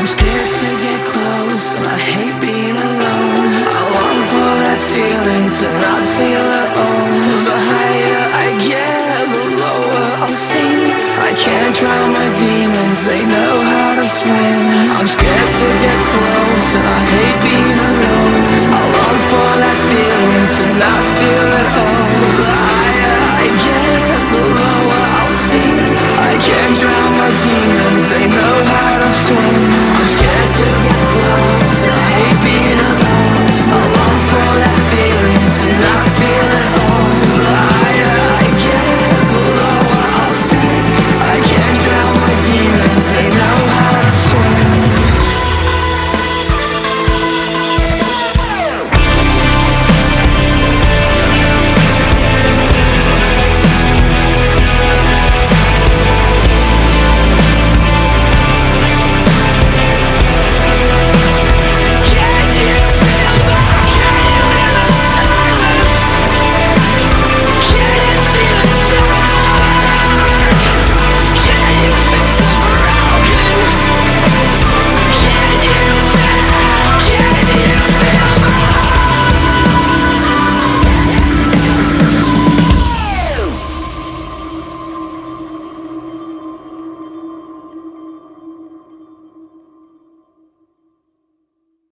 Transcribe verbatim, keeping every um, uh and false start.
scared to get close, and I hate being alone. I long for that feeling to not feel at all. The higher I get, the lower I'll sink. I can't drown my demons, they know how to swim. I'm scared to get close, and I hate being alone. I long for that feeling to not feel at all.